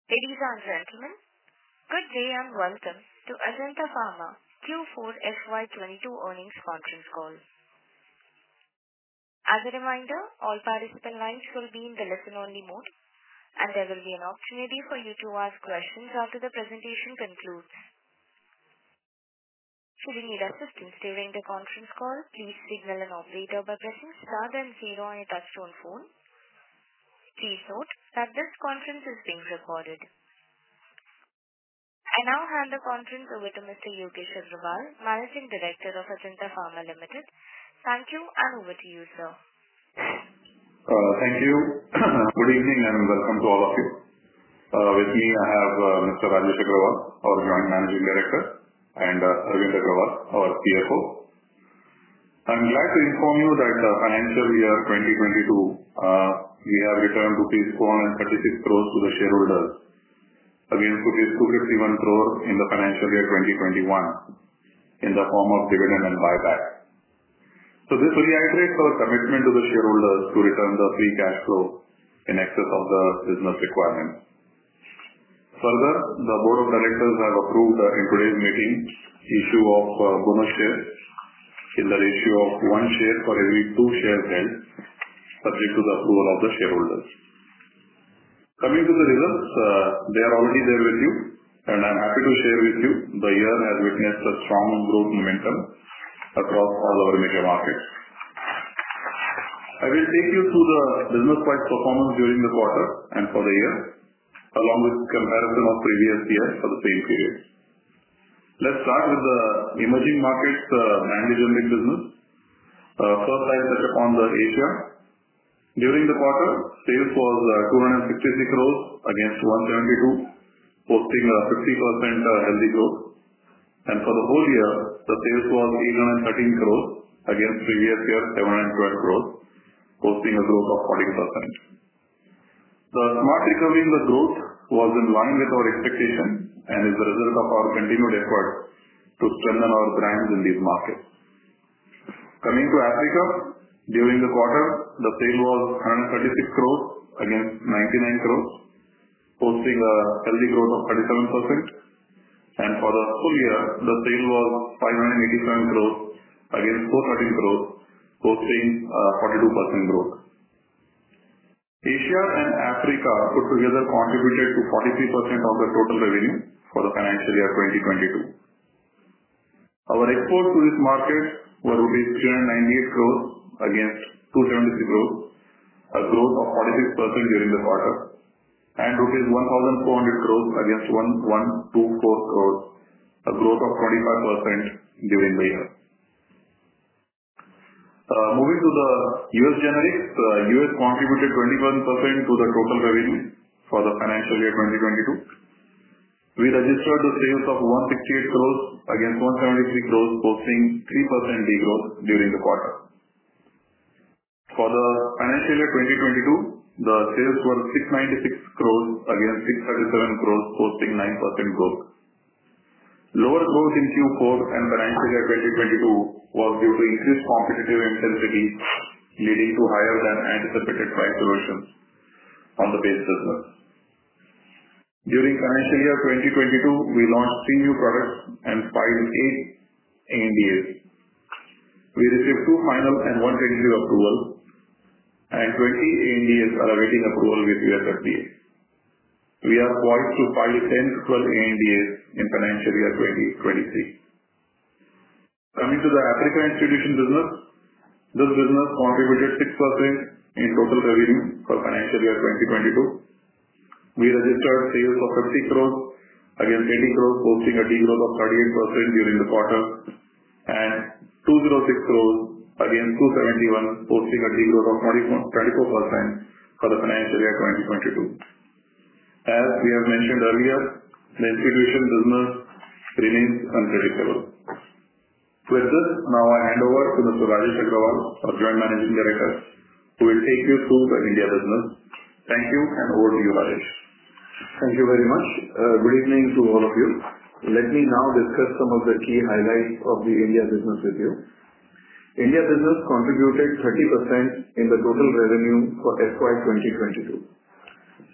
Ladies and gentlemen, good day and welcome to Ajanta Pharma Q4 FY22 earnings conference call. As a reminder, all participant lines will be in the listen-only mode, and there will be an opportunity for you to ask questions after the presentation concludes. Should you need assistance during the conference call, please signal an operator by pressing star then zero on your touchtone phone. Please note that this conference is being recorded. I now hand the conference over to Mr. Yogesh Agrawal, Managing Director of Ajanta Pharma Limited. Thank you, and over to you, sir. Thank you. Good evening and welcome to all of you. With me I have Mr. Rajesh Agrawal, our Joint Managing Director, and Arvind Agrawal, our CFO. I'm glad to inform you that financial year 2022, we have returned rupees 436 crores to the shareholders against rupees 251 crore in the financial year 2021 in the form of dividend and buyback. So this reiterates our commitment to the shareholders to return the free cash flow in excess of the business requirements. Further, the Board of Directors have approved in today's meeting issue of bonus shares in the ratio of 1 share for every 2 shares held, subject to the approval of the shareholders. Coming to the results, they are already there with you, and I'm happy to share with you the year has witnessed a strong growth momentum across all our major markets. I will take you through the business-wise performance during the quarter and for the year, along with comparison of previous years for the same period. Let's start with the emerging markets branded generic business. First, I'll touch upon the Asia. During the quarter, sales was 263 crores against 172, posting a 50% healthy growth. And for the whole year, the sales was 813 crores against previous year 712 crores, posting a growth of 14%. The smart recovery in the growth was in line with our expectation and is the result of our continued effort to strengthen our brands in these markets. Coming to Africa, during the quarter, the sale was 136 crores against 99 crores, posting a healthy growth of 37%. And for the full year, the sale was 587 crores against 413 crores, posting 42% growth. Asia and Africa put together contributed to 43% of the total revenue for the financial year 2022. Our exports to this market were rupees 398 crores against 273 crores, a growth of 46% during the quarter, and rupees 1,400 crores against 1,124 crores, a growth of 25% during the year. Moving to the US generics, US contributed 21% to the total revenue for the financial year 2022. We registered the sales of 168 crores against 173 crores, posting 3% degrowth during the quarter. For the financial year 2022, the sales were 696 crores against 637 crores, posting 9% growth. Lower growth in Q4 and financial year 2022 was due to increased competitive intensity, leading to higher than anticipated price erosions on the base business. During financial year 2022, we launched 3 new products and filed 8 ANDAs. We received 2 final and 1 tentative approval, and 20 ANDAs are awaiting approval with US FDA. We are poised to file 10 to 12 ANDAs in financial year 2023. Coming to the Africa institution business, this business contributed 6% in total revenue for financial year 2022. We registered sales of 50 crores against 80 crores, posting a degrowth of 38% during the quarter, and 206 crores against 271, posting a degrowth of 24% for the financial year 2022. As we have mentioned earlier, the institution business remains unpredictable. With this, now I hand over to Mr. Rajesh Agrawal, our Joint Managing Director, who will take you through the India business. Thank you, and over to you, Rajesh. Thank you very much. Good evening to all of you. Let me now discuss some of the key highlights of the India business with you. India business contributed 30% in the total revenue for FY 2022.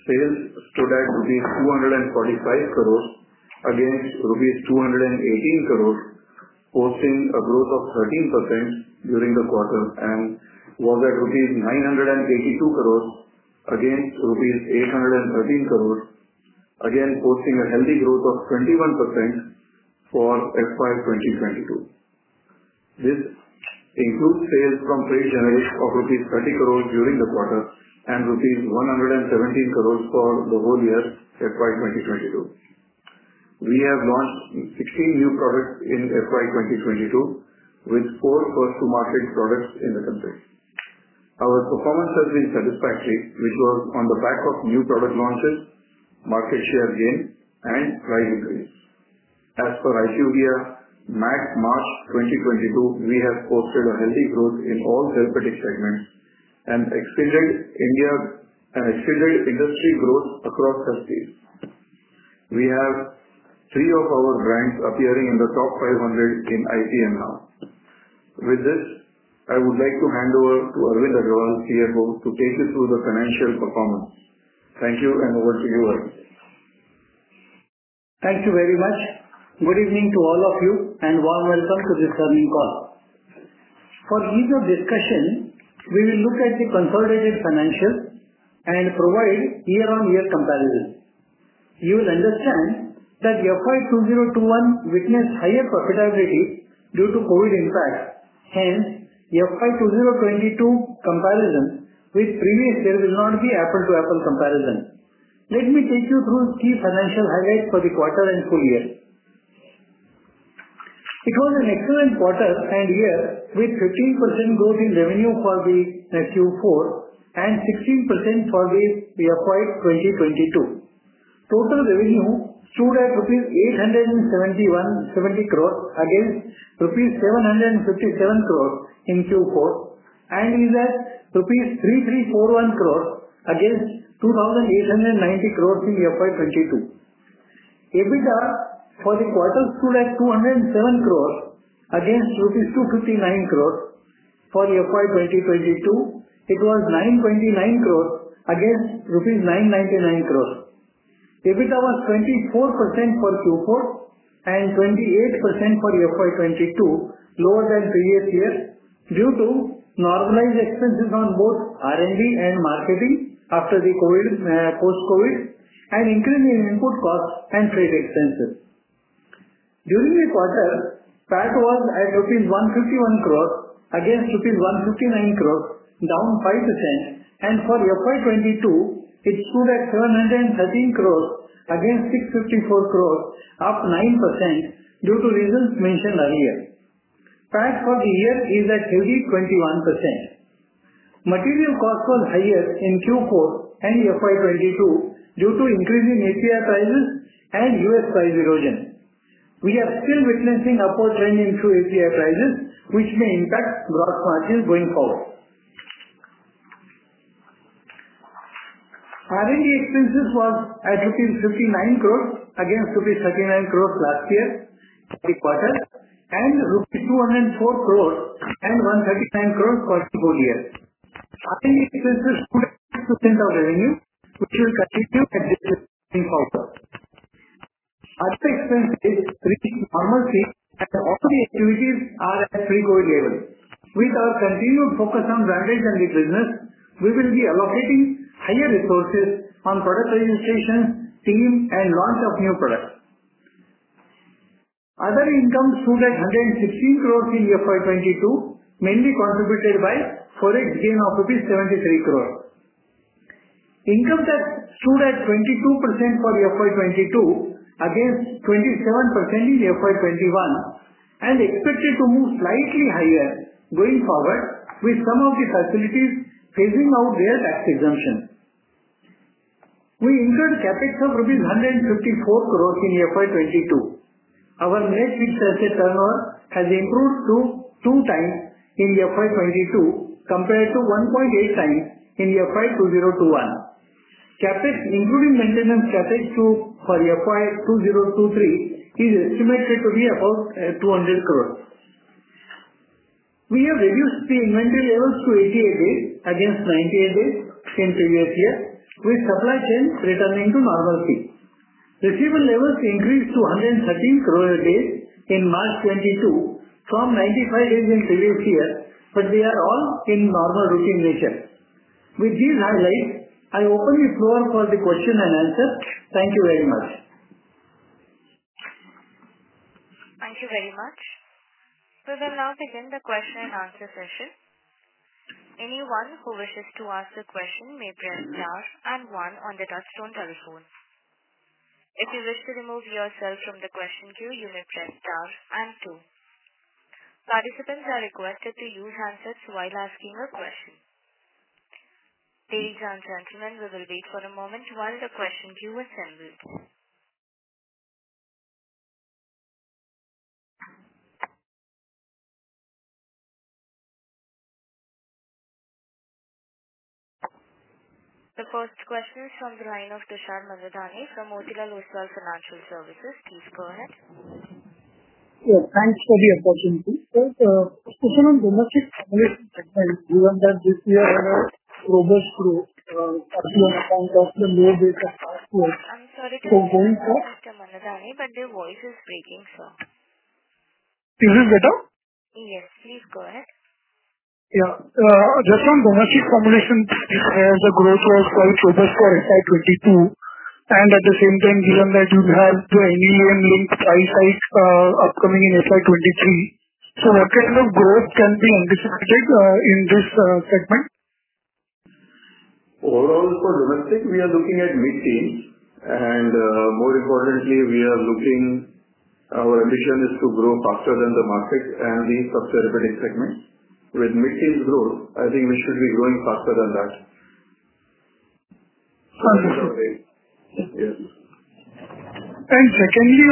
sales stood at rupees 245 crores against rupees 218 crores, posting a growth of 13% during the quarter, and was at rupees 982 crores against rupees 813 crores, again posting a healthy growth of 21% for FY 2022. This includes sales from trade generics of rupees 30 crores during the quarter and rupees 117 crores for the whole year FY 2022. We have launched 16 new products in FY 2022 with 4 first-to-market products in the country. Our performance has been satisfactory, which was on the back of new product launches, market share gain, and price increase. As per IQVIA, MAT March 2022, we have posted a healthy growth in all therapeutic segments and exceeded industry growth across therapies. We have 3 of our brands appearing in the top 500 in IPM now. With this, I would like to hand over to Arvind Agrawal, CFO, to take you through the financial performance. Thank you, and over to you, Arvind. Thank you very much. Good evening to all of you, and warm welcome to this earnings call. For ease of discussion, we will look at the consolidated financials and provide year-on-year comparison. You will understand that FY 2021 witnessed higher profitability due to COVID impact. Hence, FY 2022 comparison with previous year will not be apple-to-apple comparison. Let me take you through key financial highlights for the quarter and full year. It was an excellent quarter and year with 15% growth in revenue for the Q4 and 16% for the FY 2022. Total revenue stood at rupees 870 crores against rupees 757 crores in Q4 and is at rupees 3341 crores against 2890 crores in FY 22. EBITDA for the quarter stood at 207 crores against rupees 259 crores. For FY 2022, it was 929 crores against rupees 999 crores. EBITDA was 24% for Q4 and 28% for FY 22, lower than previous year due to normalized expenses on both R&D and marketing after the post-COVID, and increase in input costs and freight expenses. During the quarter, PAT was at rupees 151 crores against rupees 159 crores, down 5%, and for FY 22, it stood at 713 crores against 654 crores, up 9% due to reasons mentioned earlier. PAT for the year is at healthy 21%. Material cost was higher in Q4 and FY 22 due to increase in API prices and US price erosion. We are still witnessing upward trend in few API prices, which may impact gross margins going forward. R&D expenses was at rupees 59 crores against rupees 39 crores last year for the quarter, and rupees 204 crores and 139 crores for the whole year. R&D expenses stood at 6% of revenue, which will continue at this rate going forward. Other expenses reached normalcy and all the activities are at pre-COVID level. With our continued focus on branded generic business, we will be allocating higher resources on product registration, team, and launch of new products. Other income stood at 116 crores in FY 22, mainly contributed by forex gain of rupees 73 crores. Income tax stood at 22% for FY 22 against 27% in FY 21 and expected to move slightly higher going forward with some of the facilities phasing out their tax exemption. We incurred capex of rupees 154 crores in FY 22. Our net fixed asset turnover has improved to 2 times in FY 22 compared to 1.8 times in FY 2021. Capex including maintenance capex for FY 2023 is estimated to be about 200 crores. We have reduced the inventory levels to 88 days against 98 days in previous year. with supply chain returning to normalcy. Receivable levels increased to 113 crore days in March 22 from 95 days in previous year, but they are all in normal routine nature. With these highlights, I open the floor for the question and answer. Thank you very much. Thank you very much. We will now begin the question and answer session. Anyone who wishes to ask a question may press star and one on the touchtone telephone. If you wish to remove yourself from the question queue, you may press star and two. Participants are requested to use handsets while asking a question. Ladies and gentlemen, we will wait for a moment while the question queue assembles. The first question is from the line of Tushar Manudhane from Motilal Oswal Financial Services. Please go ahead. Yeah, thanks for the opportunity. Sir, question on domestic formulation segment, given that this year had a robust growth, partly on account of the low base of last year. I'm sorry to going for Mr. Manudhane, but their voice is breaking, sir. Is it better? Yes, please go ahead. Yeah. Just on domestic formulation, the growth was quite robust for FY 22, and at the same time, given that you have the NLEM linked price hike upcoming in FY 23, so what kind of growth can be anticipated in this segment? Overall, for domestic, we are looking at mid-teens, and more importantly, our ambition is to grow faster than the market and the sub-therapeutic segment. With mid-teens growth, I think we should be growing faster than that. Understood. Yes. And secondly,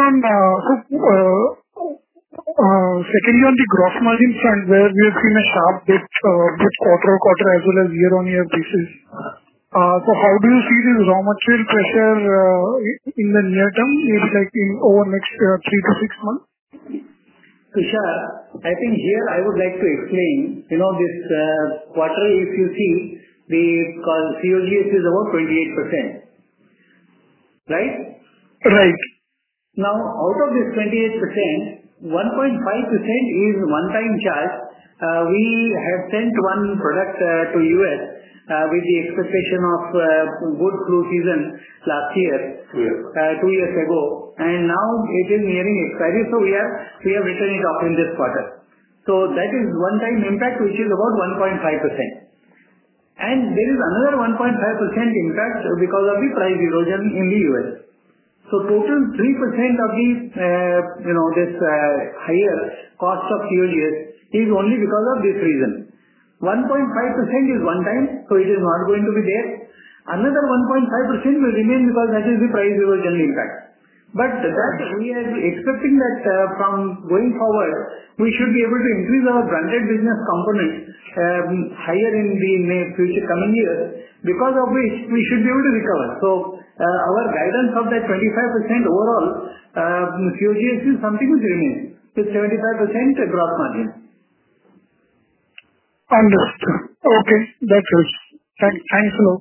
on the gross margin front, where we have seen a sharp dip both quarter-on-quarter as well as year-on-year basis. So how do you see this raw material pressure in the near term, maybe like in over next 3 to 6 months? Tushar, I think here I would like to explain, this quarter, if you see, the COGS is about 28%. Right? Right. Now, out of this 28%, 1.5% is one-time charge. We have sent one product to US with the expectation of good flu season last year, 2 years ago, and now it is nearing expiry, so we have written it off in this quarter. So that is one-time impact, which is about 1.5%. And there is another 1.5% impact because of the price erosion in the US. So total 3% of the this higher cost of COGS is only because of this reason. 1.5% is one time, so it is not going to be there. Another 1.5% will remain because that is the price erosion impact. But that we are expecting that from going forward, we should be able to increase our branded business component higher in the future coming years, because of which we should be able to recover. So our guidance of that 25% overall COGS is something which remains with 75% gross margin. Understood. Okay, that's it. Thanks a lot.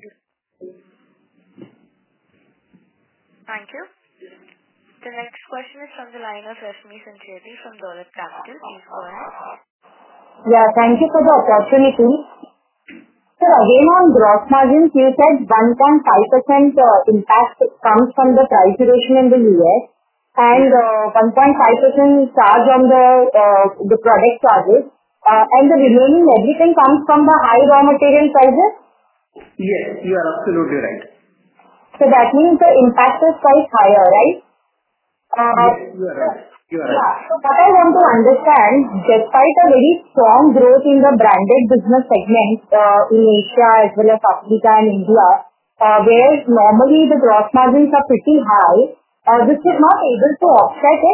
Thank you. The next question is from the line of Rashmi Sancheti from Dolat Capital. Please go ahead. Yeah, thank you for the opportunity. So again on gross margins, you said 1.5% impact comes from the price erosion in the US and 1.5% charge on the product charges, and the remaining everything comes from the high raw material prices? Yes, you are absolutely right. So that means the impact is quite higher, right? Yes, you are right. Yeah. So what I want to understand, despite a very strong growth in the branded business segment in Asia as well as Africa and India, where normally the gross margins are pretty high, this is not able to offset it?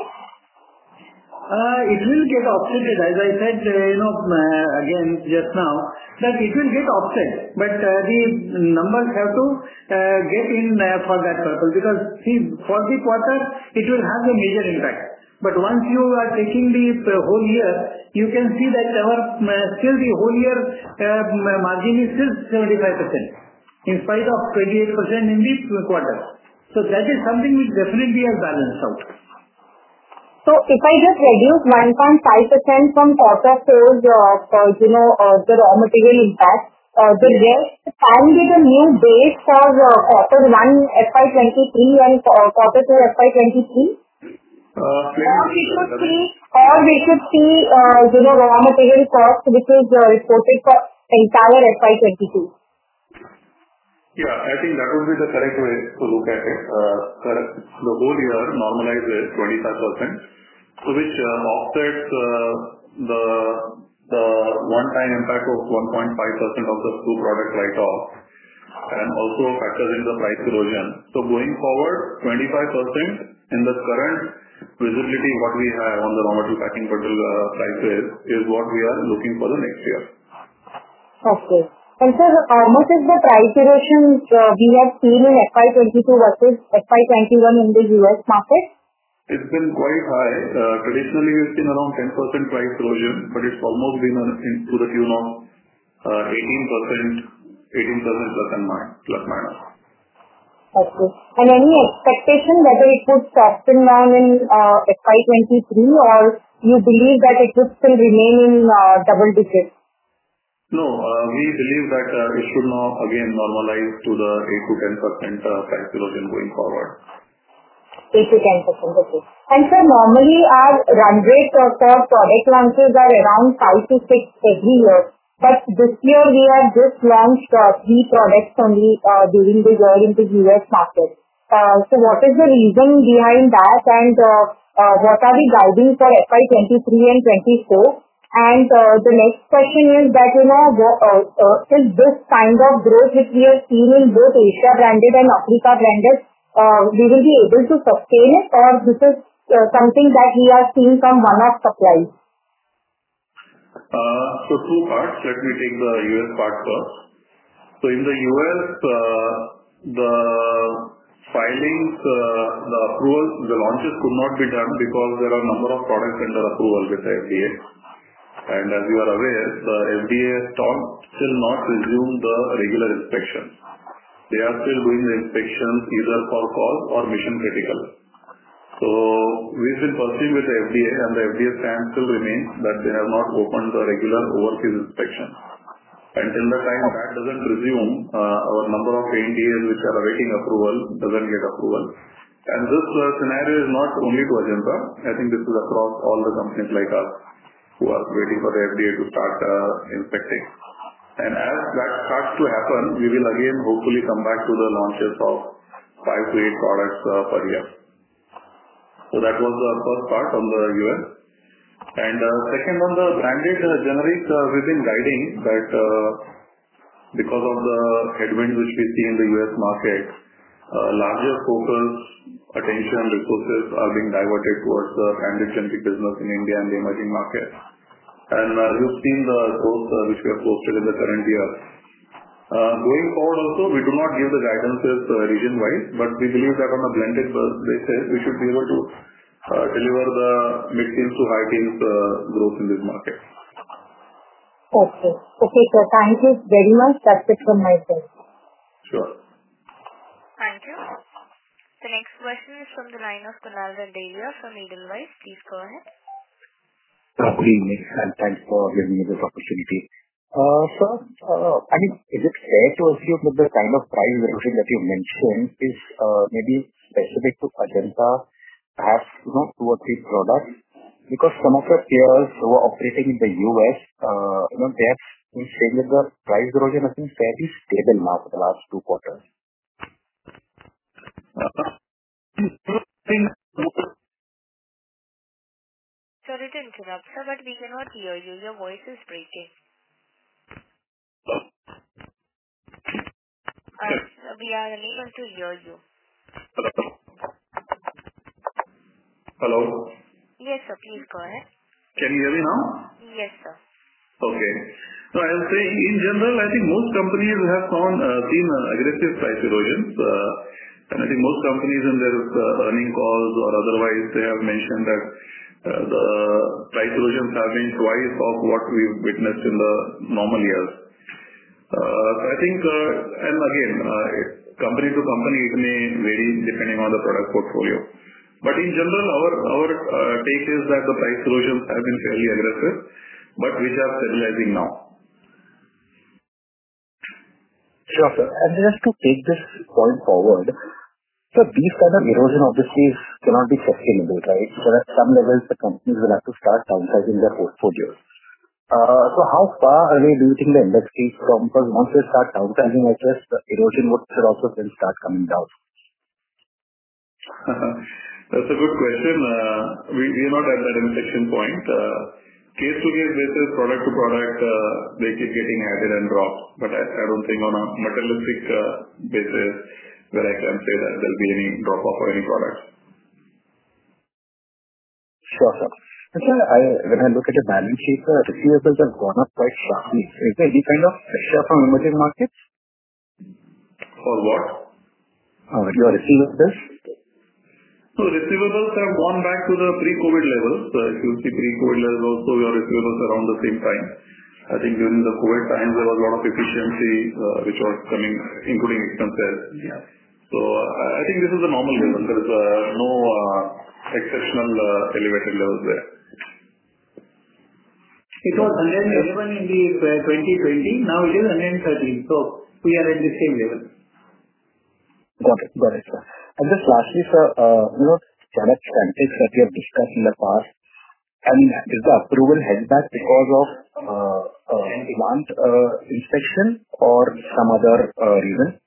It will get offset, as I said, again just now, that it will get offset, but the numbers have to get in for that purpose, because see, for the quarter it will have a major impact. But once you are taking the whole year, you can see that our still the whole year margin is still 75%. in spite of 28% in the quarter. That is something which definitely has balanced out. If I just reduce 1.5% from quarter four, the raw material impact, the rest can be the new base for quarter one FY 2023 and quarter two FY 2023? We should see raw material cost which is reported for entire FY 2022. Yeah, I think that would be the correct way to look at it. The whole year normalized is 25%, which offsets the one-time impact of 1.5% of the two product write-off and also factors in the price erosion. Going forward, 25% in the current visibility what we have on the raw material packing material prices is what we are looking for the next year. Okay. Sir, how much is the price erosion we have seen in FY 22 versus FY 21 in the US market? It's been quite high. Traditionally, we've seen around 10% price erosion, but it's almost been to the tune of 18% plus minus. Okay. Any expectation whether it would soften down in FY 23 or you believe that it would still remain in double digits? No, we believe that it should now again normalize to the 8 to 10% price erosion going forward. 8 to 10%, okay. Sir, normally our run rate for product launches are around 5 to 6 every year. But this year we have just launched 3 products only during the year in the US market. So what is the reason behind that and what are we guiding for FY 23 and 24? And the next question is that, is this kind of growth which we have seen in both Asia branded and Africa branded, we will be able to sustain it or this is something that we are seeing from one-off supplies? Two parts. Let me take the US part first. In the US, the filings, the approvals, the launches could not be done because there are a number of products under approval with the FDA. And as you are aware, the FDA has still not resumed the regular inspections. They are still doing the inspections either for cause or mission critical. We've been pursuing with the FDA and the FDA stand still remains that they have not opened the regular overseas inspection. Until the time that doesn't resume, our number of ANDAs which are awaiting approval doesn't get approval. And this scenario is not only to Ajanta. I think this is across all the companies like us who are waiting for the FDA to start inspecting. And as that starts to happen, we will again hopefully come back to the launches of 5 to 8 products per year. That was the first part on the US. And second on the branded generic, we've been guiding that because of the headwinds which we see in the US market, larger focus, attention, resources are being diverted towards the branded generic business in India and the emerging markets. And you've seen the growth which we have posted in the current year. Going forward also, we do not give the guidances region-wise, but we believe that on a blended basis, we should be able to deliver the mid-teens to high-teens growth in this market. Okay. Okay, sir. Thank you very much. That's it from my side. Sure. Thank you. The next question is from the line of Kunal Randeria from Edelweiss. Please go ahead. Good evening, and thanks for giving me this opportunity. Sir, is it fair to assume that the kind of price erosion that you mentioned is maybe specific to Ajanta, perhaps 2 or 3 products? Because some of your peers who are operating in the US, they have been saying that the price erosion has been fairly stable now for the last 2 quarters. Sorry to interrupt, sir, but we cannot hear you. Your voice is breaking. We are unable to hear you. Hello? Yes, sir. Please go ahead. Can you hear me now? Yes, sir. Okay. So I was saying, in general, I think most companies have seen aggressive price erosions. And I think most companies in their earning calls or otherwise, they have mentioned that the price erosions have been twice of what we've witnessed in the normal years. I think, and again, company to company, it may vary depending on the product portfolio. In general, our take is that the price erosions have been fairly aggressive, but which are stabilizing now. Sure, sir. Just to take this point forward, these kind of erosion obviously cannot be sustainable, right? At some levels, the companies will have to start downsizing their portfolios. How far away do you think the industry is from? Because once they start downsizing, I guess the erosion should also then start coming down. That's a good question. We are not at that inflection point. Case-to-case basis, product to product, they keep getting added and dropped. I don't think on a materialistic basis where I can say that there'll be any drop-off for any product. Sure, sir. Sir, when I look at the balance sheet, receivables have gone up quite sharply. Is there any kind of pressure from emerging markets? For what? Your receivables. Receivables have gone back to the pre-COVID levels. If you see pre-COVID levels also, your receivables around the same time. I think during the COVID times, there was a lot of efficiency which was coming, including expenses. Yeah. I think this is a normal level. There is no exceptional elevated levels there. It was 111 in the 2020. Now it is 113. We are at the same level. Got it, sir. Just lastly, sir, product samples that we have discussed in the past, is the approval held back because of plant inspection or some other reason?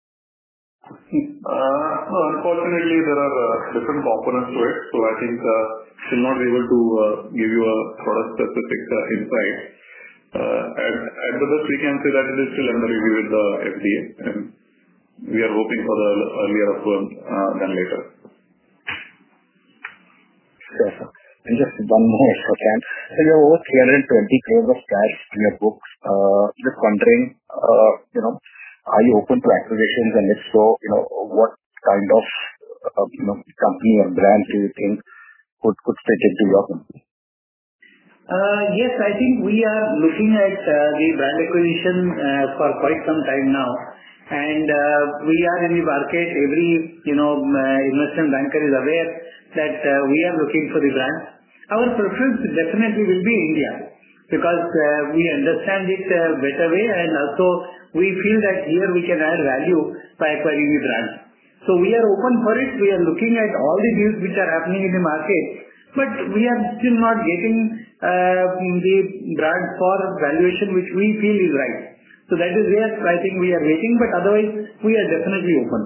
No, unfortunately, there are different components to it. I think we'll not be able to give you a product-specific insight. At the best, we can say that it is still under review with the FDA, and we are hoping for the earlier approval than later. Sure, sir. Just one more if I can. You have over 320 crores of cash in your books. Just wondering, are you open to acquisitions? If so, what kind of company or brand do you think could fit into your company? Yes, I think we are looking at the brand acquisition for quite some time now. We are in the market. Every investment banker is aware that we are looking for the brand. Our preference definitely will be India, because we understand it better way, and also we feel that here we can add value by acquiring the brand. We are open for it. We are looking at all the deals which are happening in the market, but we are still not getting the brand for valuation which we feel is right. That is where I think we are waiting, but otherwise we are definitely open.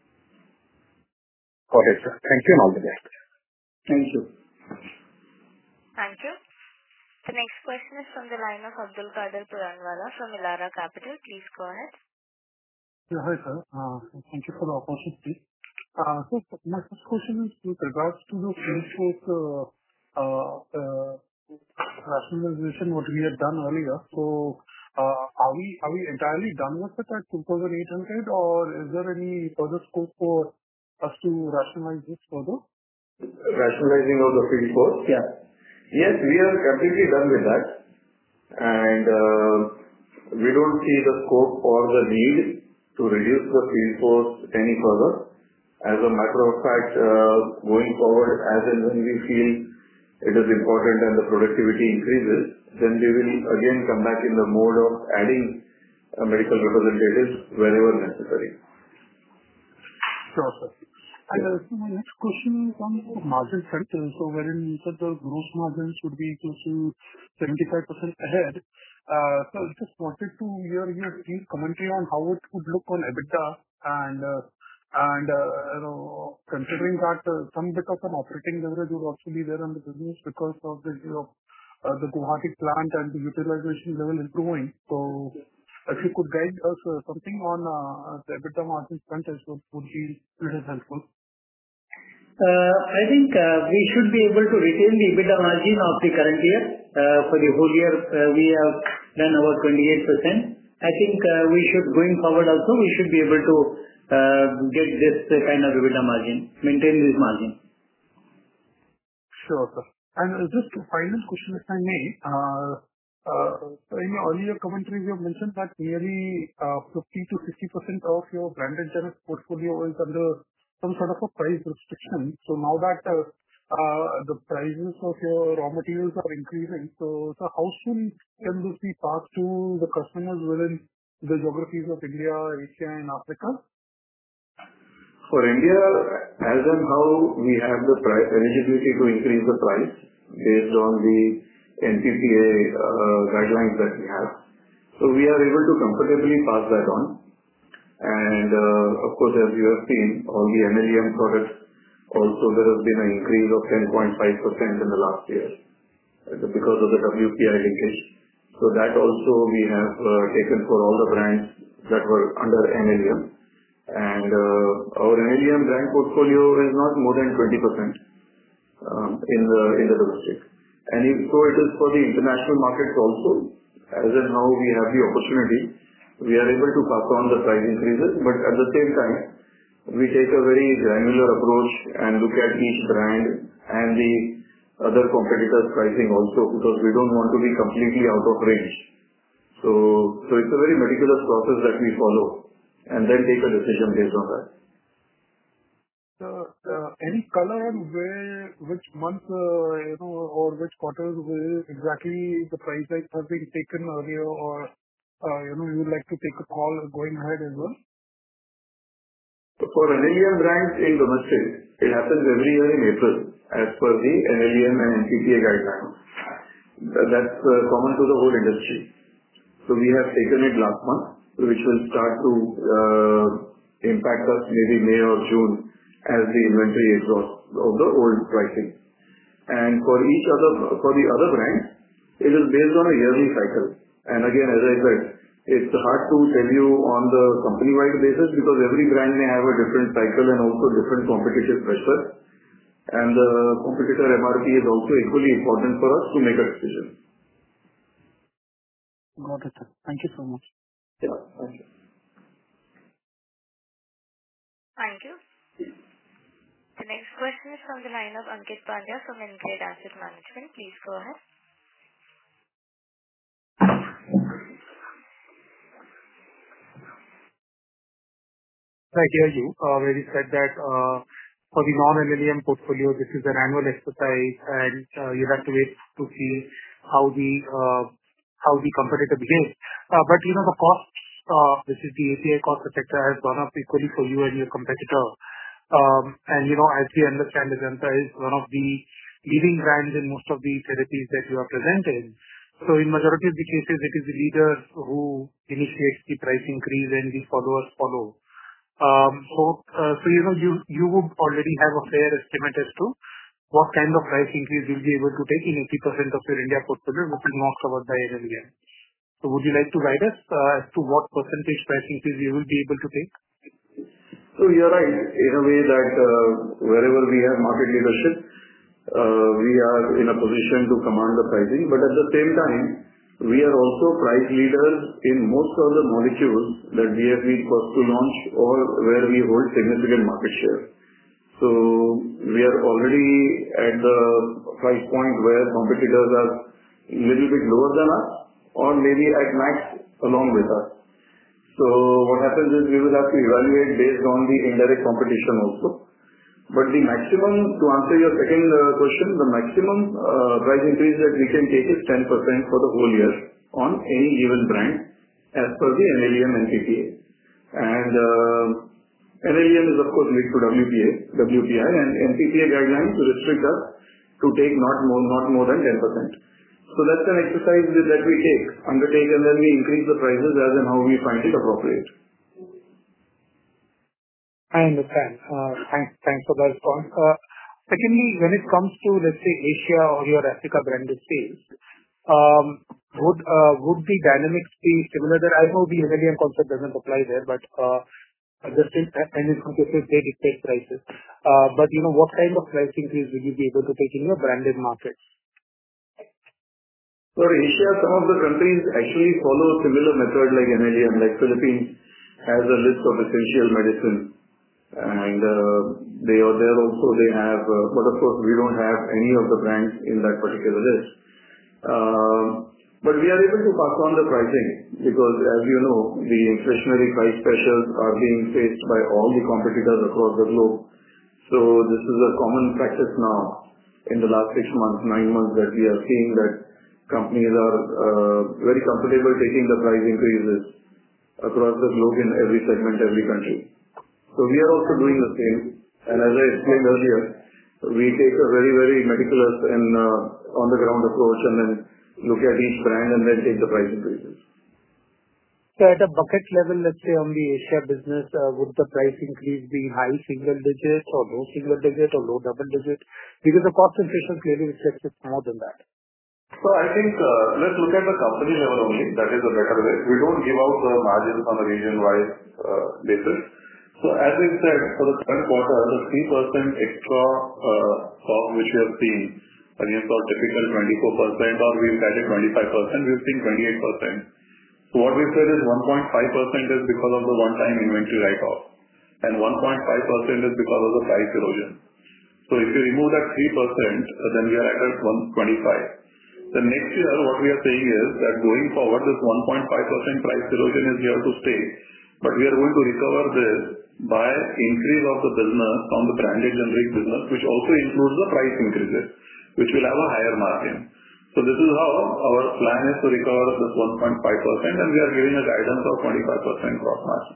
Got it, sir. Thank you and all the best. Thank you. Thank you. The next question is from the line of Abdulkader Puranwala from Elara Capital. Please go ahead. Yeah, hi, sir. Thank you for the opportunity. My first question is with regards to the field force rationalization, what we had done earlier. Are we entirely done with it at 2,800, or is there any further scope for us to rationalize this further? Rationalizing of the field force? Yeah. Yes, we are completely done with that. We don't see the scope or the need to reduce the field force any further. As a matter of fact, going forward, as and when we feel it is important and the productivity increases, then we will again come back in the mode of adding medical representatives wherever necessary. Sure, sir. My next question is on the margin front. Wherein you said the gross margins would be close to 75% ahead. I just wanted to hear your brief commentary on how it would look on EBITDA and considering that some bit of an operating leverage would also be there on the business because of the Guwahati plant and the utilization level improving. If you could guide us something on the EBITDA margin front as well, would be really helpful. I think we should be able to retain the EBITDA margin of the current year. For the whole year, we have done about 28%. I think going forward also, we should be able to get this kind of EBITDA margin, maintain this margin. Sure, sir. Just a final question, if I may. In your earlier commentaries, you have mentioned that nearly 50% to 60% of your branded generic portfolio is under some sort of a price restriction. Now that the prices of your raw materials are increasing, how soon can this be passed to the customers within the geographies of India, Asia, and Africa? For India, as and how we have the eligibility to increase the price based on the NPPA guidelines that we have. We are able to comfortably pass that on. Of course, as you have seen, all the NLEM products also, there has been an increase of 10.5% in the last year because of the WPI linkage. That also we have taken for all the brands that were under NLEM. Our NLEM brand portfolio is not more than 20% in the domestic. It is for the international markets also. As and how we have the opportunity, we are able to pass on the price increases. At the same time, we take a very granular approach and look at each brand and the other competitors' pricing also, because we don't want to be completely out of range. It's a very meticulous process that we follow and then take a decision based on that. Any color on which month, or which quarters where exactly the price hikes have been taken earlier, or you would like to take a call going ahead as well? For NLEM brands in domestic, it happens every year in April as per the NLEM and NPPA guidelines. That's common to the whole industry. We have taken it last month, which will start to impact us maybe May or June as the inventory exhausts of the old pricing. For the other brands, it is based on a yearly cycle. Again, as I said, it's hard to tell you on the company-wide basis because every brand may have a different cycle and also different competitive pressure. The competitor MRP is also equally important for us to make a decision. Got it, sir. Thank you so much. Yeah. Thank you. Thank you. The next question is from the line of Ankit Pandya from InCred Asset Management. Please go ahead. I hear you where you said that for the non-NLEM portfolio, this is an annual exercise, and you have to wait to see how the competitor behaves. The costs, which is the API cost, etc., has gone up equally for you and your competitor. As we understand, Ajanta is one of the leading brands in most of the therapies that you are present in. In majority of the cases, it is the leader who initiates the price increase and the followers follow. You would already have a fair estimate as to what kind of price increase you'll be able to take in 80% of your India portfolio, which is not covered by NLEM. Would you like to guide us as to what percentage price increase you will be able to take? You're right in a way that wherever we have market leadership, we are in a position to command the pricing. At the same time, we are also price leaders in most of the molecules that we have been first to launch or where we hold significant market share. We are already at the price point where competitors are a little bit lower than us or maybe at max along with us. What happens is we will have to evaluate based on the indirect competition also. The maximum, to answer your second question, the maximum price increase that we can take is 10% for the whole year on any given brand as per the NLEM and NPPA. NLEM is of course linked to WPI, and NPPA guidelines restrict us to take not more than 10%. That's an exercise that we undertake, and then we increase the prices as and how we find it appropriate. I understand. Thanks for that response. Secondly, when it comes to, let's say, Asia or your Africa branded sales, would the dynamics be similar there? I know the NLEM concept doesn't apply there, but just in some cases, they dictate prices. What kind of price increase will you be able to take in your branded markets? For Asia, some of the countries actually follow a similar method like NLEM, like Philippines has a list of essential medicine. There also they have, but of course we don't have any of the brands in that particular list. But we are able to pass on the pricing because, as you know, the inflationary price pressures are being faced by all the competitors across the globe. So this is a common practice now in the last 6 months, 9 months, that we are seeing that companies are very comfortable taking the price increases across the globe in every segment, every country. So we are also doing the same. And as I explained earlier, we take a very, very meticulous and on-the-ground approach and then look at each brand and then take the price increases. So at a bucket level, let's say on the Asia business, would the price increase be high single digit or low single digit or low double digit? Because the cost inflation clearly reflects it's more than that. So I think let's look at the company level only. That is a better way. We don't give out the margins on a region-wise basis. So as I said, for the current quarter, the 3% extra cost which we have seen against our typical 24%, or we've added 25%, we've seen 28%. So what we said is 1.5% is because of the one-time inventory write-off, and 1.5% is because of the price erosion. So if you remove that 3%, then we are at 125. The next year, what we are saying is that going forward, this 1.5% price erosion is here to stay, but we are going to recover this by increase of the business on the branded generic business, which also includes the price increases, which will have a higher margin. So this is how our plan is to recover this 1.5%, and we are giving a guidance of 25% gross margin,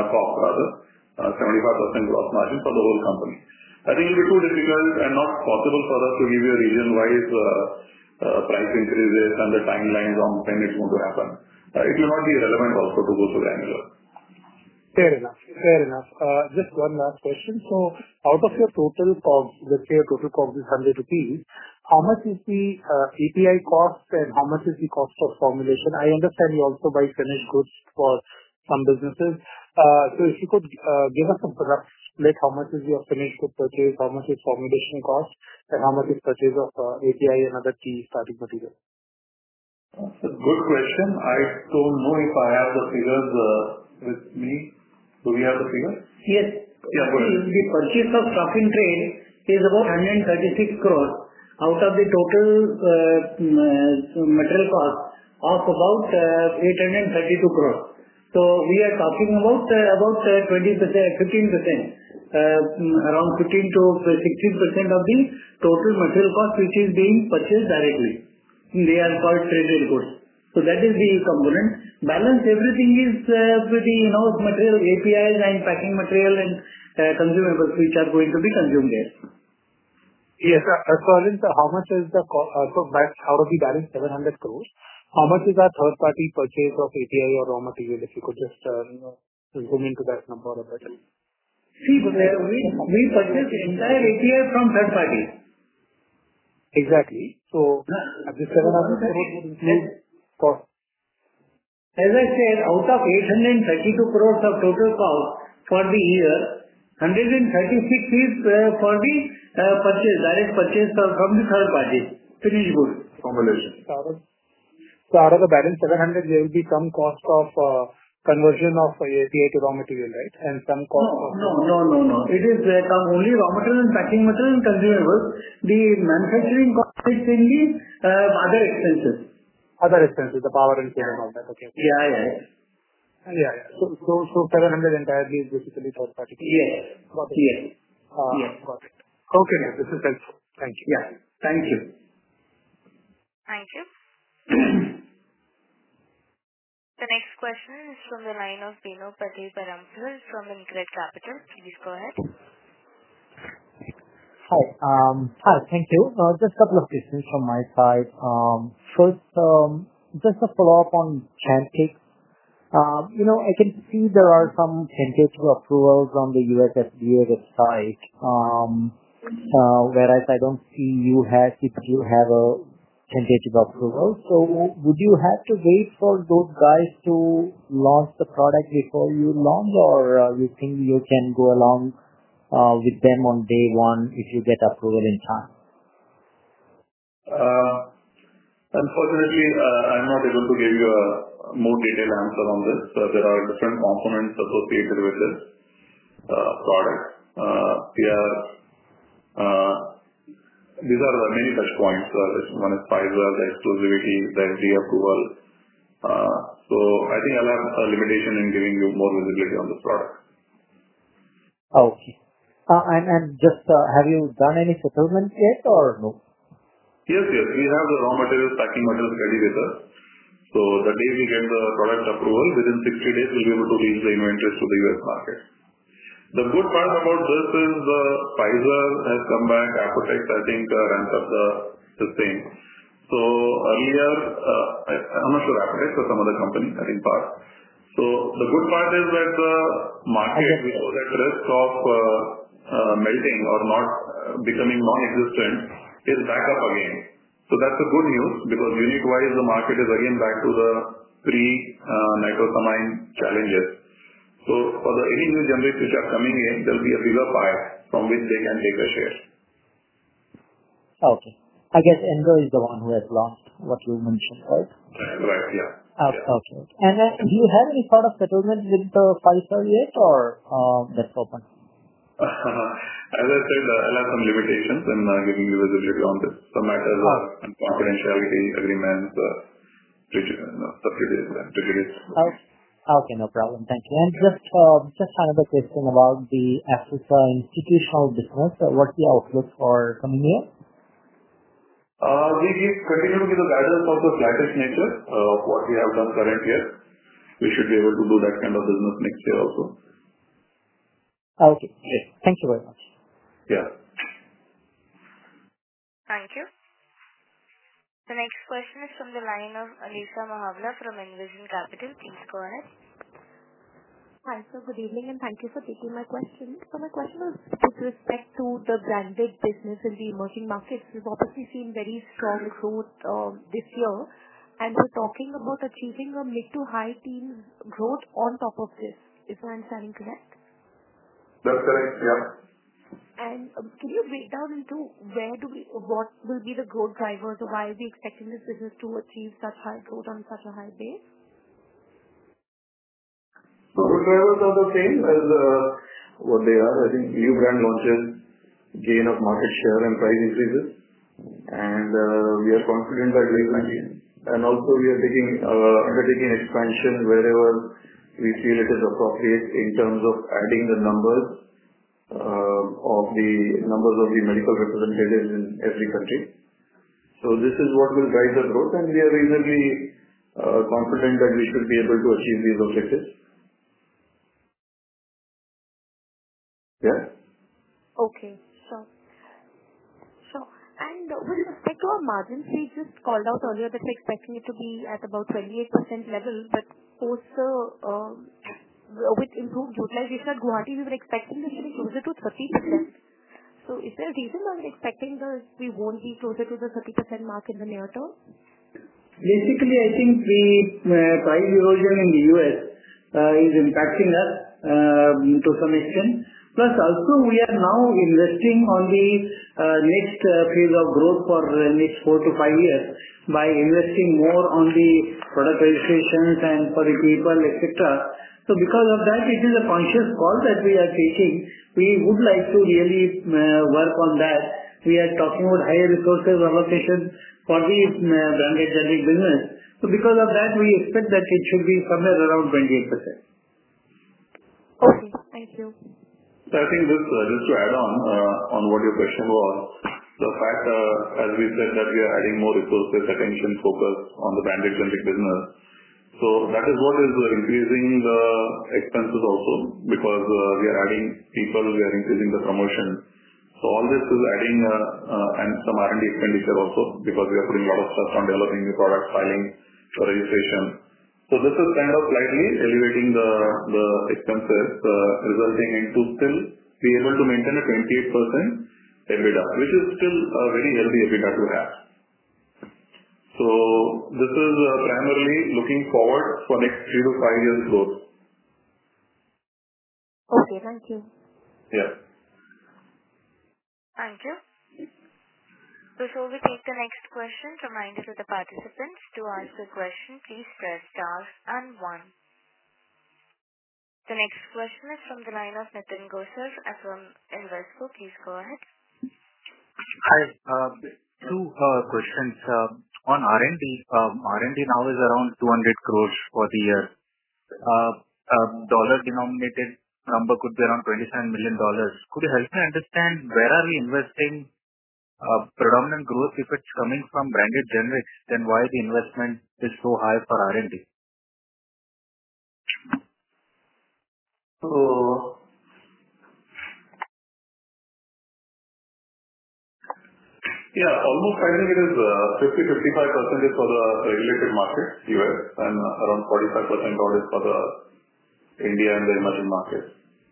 75% gross margin for the whole company. I think it will be too difficult and not possible for us to give you a region-wise price increases and the timelines on when it's going to happen. It will not be relevant also to go so granular. Fair enough. Fair enough. Just one last question. So out of your total COGS, let's say your total COGS is 100 rupees, how much is the API cost and how much is the cost of formulation? I understand you also buy finished goods for some businesses. So if you could give us a rough split, how much is your finished good purchase, how much is formulation cost, and how much is purchase of API and other key starting materials? That's a good question. I don't know if I have the figures with me. Do we have the figures? Yes. Yeah, go ahead. The purchase of stock in trade is about 136 crores out of the total material cost of about 832 crores. So we are talking about 20%, 15%, around 15 to 16% of the total material cost which is being purchased directly. They are called traded goods. So that is the component. Balance everything is with the in-house material, APIs and packing material and consumables which are going to be consumed there. Yes, Arvind, how much is the out of the balance 700 crores, how much is our third party purchase of API or raw material? If you could just zoom into that number a bit. See, we purchase entire API from third party. Exactly. So the 700 crores would include cost. As I said, out of 832 crores of total cost for the year, 136 is for the direct purchase from the third party, finished goods. Formulation. So out of the balance 700, there will be some cost of conversion of API to raw material, right? And some cost No. It is only raw material and packing material and consumables. The manufacturing cost is in the other expenses. Other expenses, the power and fuel and all that. Okay. Yeah. So 700 entirely is basically third party. Yes. Got it. Yes. Got it. Okay, this is helpful. Thank you. Yeah. Thank you. Thank you. The next question is from the line of Bino Pathiparampil from InCred Capital. Please go ahead. Hi, thank you. Just a couple of questions from my side. First, just a follow-up on Chantix. I can see there are some tentative approvals on the US FDA website, whereas I don't see if you have a tentative approval. So would you have to wait for those guys to launch the product before you launch, or you think you can go along with them on day one if you get approval in time? Unfortunately, I'm not able to give you a more detailed answer on this. There are different components associated with this product. these are many touch points. One is Pfizer, the exclusivity, the FDA approval. I think I'll have a limitation in giving you more visibility on this product. Okay. Just have you done any settlements yet or no? Yes. We have the raw materials, packing materials ready with us. The day we get the product approval, within 60 days, we'll be able to reach the inventories to the U.S. market. The good part about this is Pfizer has come back. Apotex, I think, ramped up the same. Earlier, I'm not sure Apotex or some other company, I think Par. The good part is that the market, which was at risk of melting or not becoming non-existent, is back up again. That's the good news, because unit-wise, the market is again back to the pre-nitrosamine challenges. For any new generics which are coming in, there'll be a bigger pie from which they can take a share. Okay. I guess Endo is the one who has launched what you mentioned, right? Right. Yeah. Okay. Do you have any sort of settlement with the Pfizer yet, or that's open? As I said, I'll have some limitations in giving you visibility on this. Some matters are confidentiality agreements, subsidies. Okay, no problem. Thank you. Just another question about the Africa institutional business. What's the outlook for coming year? We continue to give the guidance of the flattish nature of what we have done current year. We should be able to do that kind of business next year also. Okay. Yes. Thank you very much. Yeah. Thank you. The next question is from the line of Alisha Mahawla from Envision Capital. Please go ahead. Hi, sir. Good evening, and thank you for taking my question. My question is with respect to the branded business in the emerging markets. We've obviously seen very strong growth this year, and we're talking about achieving a mid to high teens growth on top of this. Is my understanding correct? That's correct. Yeah. Can you break down into what will be the growth drivers, or why are we expecting this business to achieve such high growth on such a high base? Growth drivers are the same as what they are. I think new brand launches, gain of market share and price increases. We are confident that we will maintain. Also we are undertaking expansion wherever we feel it is appropriate in terms of adding the numbers of the medical representatives in every country. This is what will drive the growth, and we are reasonably confident that we should be able to achieve these objectives. Yeah. Okay. Sure. With respect to our margins, we just called out earlier that we're expecting it to be at about 28% level, but post with improved utilization at Guwahati, we were expecting this to be closer to 30%. Is there a reason why we're expecting we won't be closer to the 30% mark in the near term? Basically, I think the price erosion in the U.S. is impacting us to some extent. Plus also we are now investing on the next phase of growth for the next 4 to 5 years by investing more on the product registrations and for the people, etc. Because of that, it is a conscious call that we are taking. We would like to really work on that. We are talking about higher resources allocation for the branded generic business. Because of that, we expect that it should be somewhere around 28%. Okay. Thank you. I think this, just to add on what your question was, the fact, as we said, that we are adding more resources, attention, focus on the branded generic business. That is what is increasing the expenses also, because we are adding people, we are increasing the promotion. All this is adding, and some R&D expenditure also, because we are putting a lot of stress on developing new products, filing for registration. This is kind of slightly elevating the expenses, resulting into still be able to maintain a 28% EBITDA, which is still a very healthy EBITDA to have. This is primarily looking forward for next 3 to 5 years growth. Okay, thank you. Yeah. Thank you. Before we take the next question, reminder to the participants to ask a question, please press star and 1. The next question is from the line of Nitin Gosar from Invesco. Please go ahead. Hi. Two questions. On R&D, R&D now is around 200 crores for the year. Dollar-denominated number could be around $27 million. Could you help me understand where are we investing predominant growth? If it's coming from branded generics, then why the investment is so high for R&D? Yeah, almost I think it is 50-55% is for the regulated market, US, and around 45% odd is for the India and the emerging markets.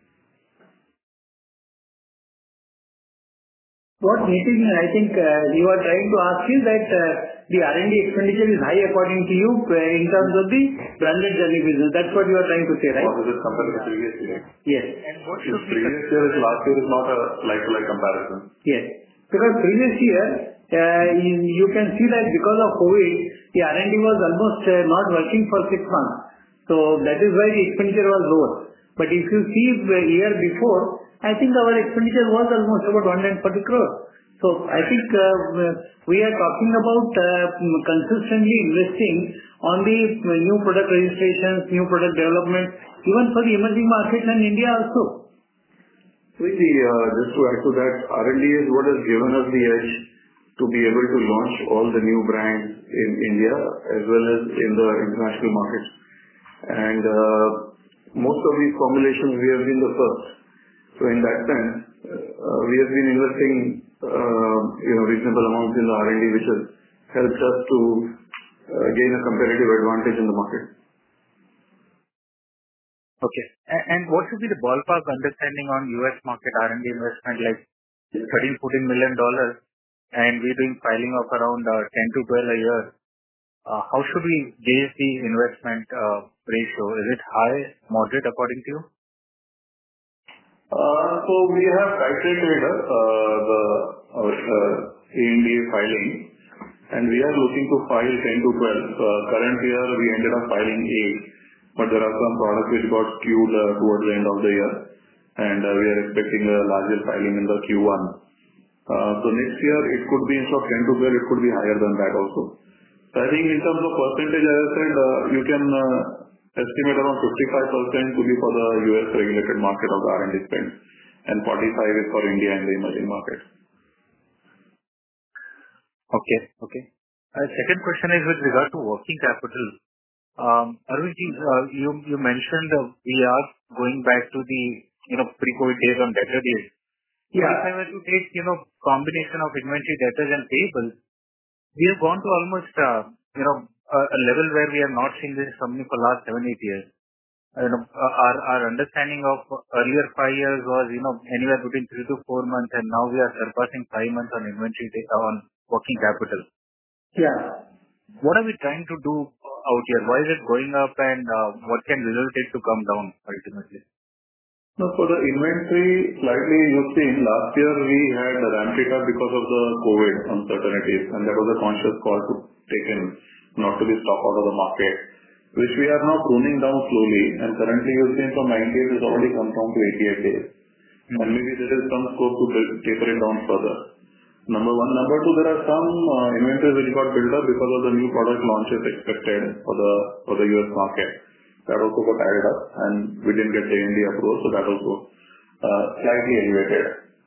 What Nitin, I think you are trying to ask is that the R&D expenditure is high according to you in terms of the branded generic business. That's what you are trying to say, right? What is it compared to the previous year? Yes. And what should be previous year is last year is not a like-to-like comparison. Yes. Because previous year, you can see that because of COVID, the R&D was almost not working for 6 months. So that is why the expenditure was lower. But if you see the year before, I think our expenditure was almost about 140 crores. So I think we are talking about consistently investing on the new product registrations, new product development, even for the emerging markets and India also. Just to add to that, R&D is what has given us the edge to be able to launch all the new brands in India as well as in the international markets. And most of these formulations, we have been the first. So in that sense, we have been investing reasonable amounts in the R&D, which has helped us to gain a competitive advantage in the market. Okay. And what should be the ballpark understanding on US market R&D investment, like $13-14 million, and we're doing filing of around 10 to 12 a year? How should we gauge the investment ratio? Is it high, moderate according to you? So we have titrated the ANDA filing, and we are looking to file 10 to 12. Current year, we ended up filing 8, but there are some products which got skewed towards the end of the year, and we are expecting a larger filing in the Q1. So next year, it could be instead of 10 to 12, it could be higher than that also. So I think in terms of percentage, as I said, you can estimate around 55% to be for the US regulated market of the R&D spend, and 45% is for India and the emerging markets. Okay. Second question is with regard to working capital. Arvind, you mentioned we are going back to the pre-COVID days on debtor days. Yeah. If I were to take combination of inventory, debtors, and payables, we have gone to almost a level where we have not seen this company for last 7-8 years. Our understanding of earlier 5 years was anywhere between 3 to 4 months, and now we are surpassing 5 months on inventory on working capital. Yeah. What are we trying to do out here? Why is it going up, and what can result it to come down ultimately? No, for the inventory, slightly you've seen last year we had ramped it up because of the COVID uncertainties, and that was a conscious call to taken not to be stock out of the market, which we are now pruning down slowly. And currently you've seen from 90 days has already come down to 88 days. And maybe there is some scope to taper it down further. Number one. Number two, there are some inventories which got built up because of the new product launches expected for the US market. That also got added up, and we didn't get the ANDA approval, so that also slightly elevated.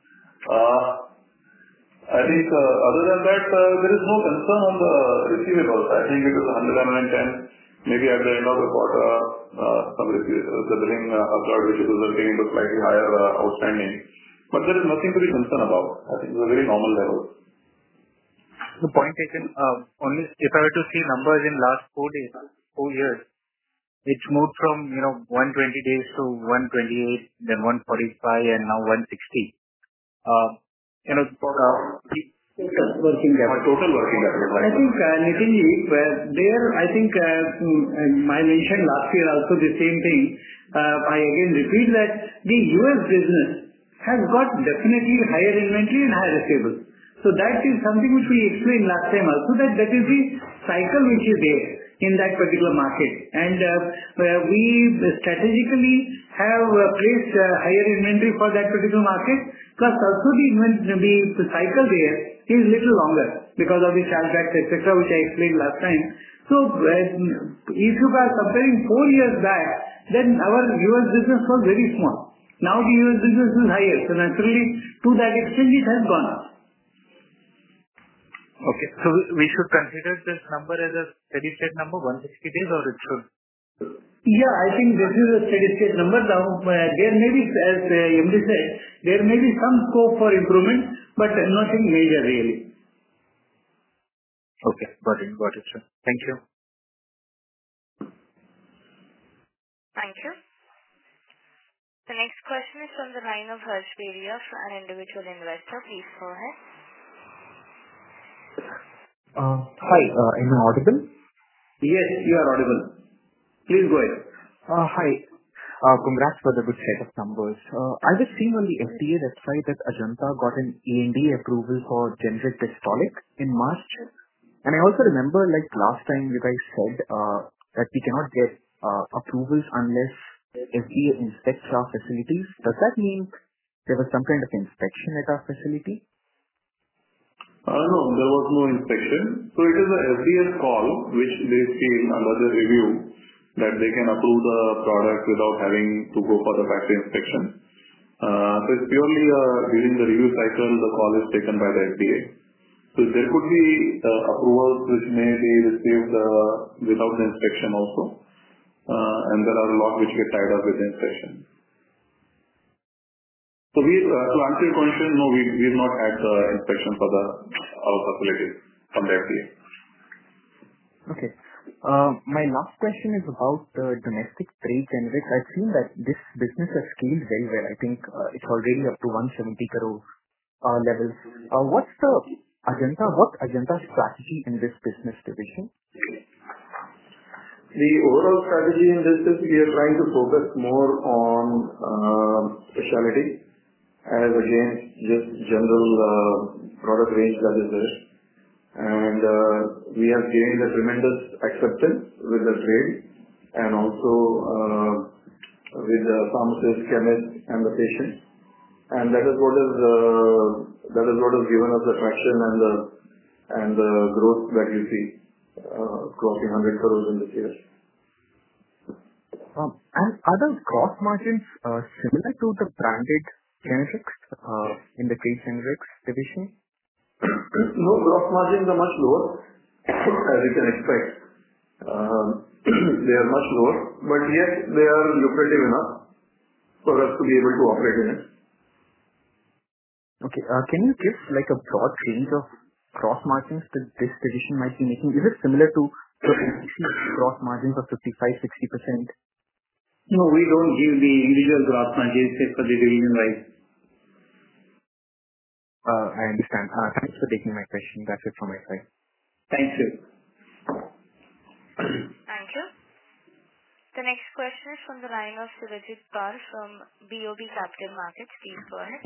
I think other than that, there is no concern on the receivables. I think it is 110. Maybe at the end of the quarter, the billing occurred, which is resulting into slightly higher outstanding. But there is nothing to be concerned about. I think it's a very normal level. The point taken, only if I were to see numbers in last 4 years, it's moved from 120 days to 128, then 145, and now 160. Total working capital. I think, Nitinji, I think I mentioned last year also the same thing. I again repeat that the US business has got definitely higher inventory and higher receivables. So that is something which we explained last time also, that is the cycle which is there in that particular market. And we strategically have placed higher inventory for that particular market, plus also the cycle there is little longer because of the chargebacks, etc., which I explained last time. So if you are comparing 4 years back, then our US business was very small. Now the US business is higher. So naturally, to that extent, it has gone up. Okay. So we should consider this number as a steady state number, 160 days, or it should? Yeah, I think this is a steady state number. Now, there may be, as MD said, there may be some scope for improvement, but nothing major really. Okay. Got it, sir. Thank you. Thank you. The next question is from the line of Harsh Beria, an individual investor. Please go ahead. Hi, am I audible? Yes, you are audible. Please go ahead. Hi. Congrats for the good set of numbers. I was seeing on the FDA website that Ajanta got an ANDA approval for generic Destolic in March. And I also remember, like last time you guys said that we cannot get approvals unless FDA inspects our facilities. Does that mean there was some kind of inspection at our facility? No, there was no inspection. So it is a FDA's call, which they feel under the review that they can approve the product without having to go for the factory inspection. So it's purely during the review cycle, the call is taken by the FDA. So there could be approvals which may be received without the inspection also. And there are a lot which get tied up with the inspection. So to answer your question, no, we've not had the inspection for our facilities from the FDA. Okay. My last question is about the domestic trade generics. I've seen that this business has scaled very well. I think it's already up to 170 crore levels. What's Ajanta's strategy in this business division? The overall strategy in this is we are trying to focus more on specialty as against just general product range that is there. And we have gained a tremendous acceptance with the trade and also with the pharmacists, chemists, and the patients. And that is what has given us the traction and the growth that you see crossing 100 crores in this year. And are the gross margins similar to the branded generics in the trade generics division? No, gross margins are much lower, as you can expect. They are much lower, but yet they are lucrative enough for us to be able to operate in it. Okay. Can you give like a broad range of gross margins that this division might be making? Is it similar to the gross margins of 55-60%? No, we don't give the individual gross margins for the division-wise. I understand. Thanks for taking my question. That's it from my side. Thank you. Thank you. The next question is from the line of Sivajit Pal from BOB Capital Markets. Please go ahead.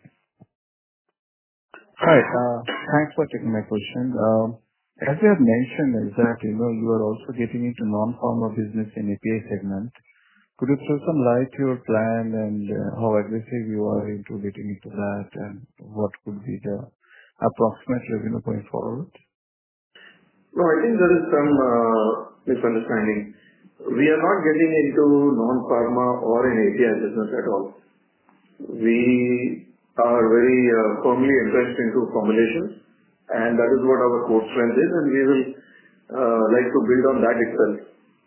Hi. Thanks for taking my question. As you have mentioned, is that you are also getting into non-pharma business in API segment. Could you throw some light to your plan and how aggressive you are into getting into that, and what could be the approximate revenue going forward? No, I think there is some misunderstanding. We are not getting into non-pharma or in API business at all. We are very firmly entrenched into formulations, and that is what our core strength is, and we will like to build on that itself.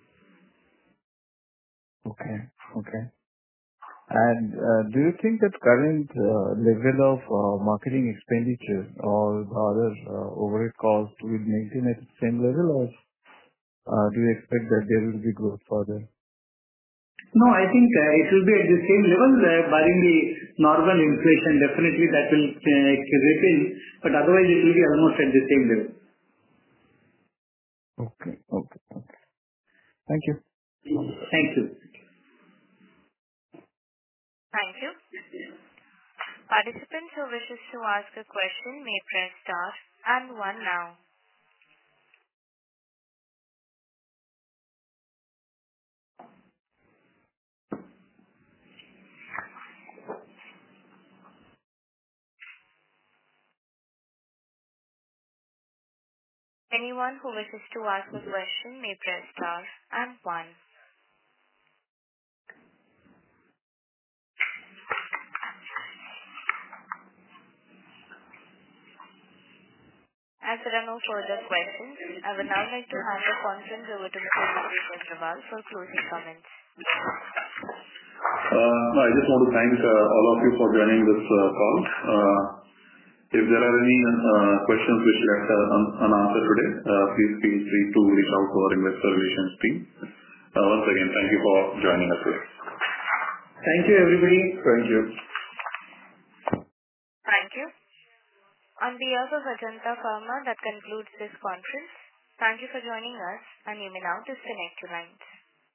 Okay. And do you think that current level of marketing expenditure or the other overhead costs will maintain at the same level, or do you expect that there will be growth further? No, I think it will be at the same level, barring the normal inflation. Definitely that will creep in, but otherwise it will be almost at the same level. Okay. Thank you. Thank you. Thank you. Participants who wishes to ask a question may press star and 1 now. Anyone who wishes to ask a question may press star and one. As there are no further questions, I would now like to hand the conference over to Mr. Yogesh Agrawal for closing comments. I just want to thank all of you for joining this call. If there are any questions which left unanswered today, please feel free to reach out to our investor relations team. Once again, thank you for joining us today. Thank you, everybody. Thank you. Thank you. On behalf of Ajanta Pharma, that concludes this conference. Thank you for joining us, and you may now disconnect your lines.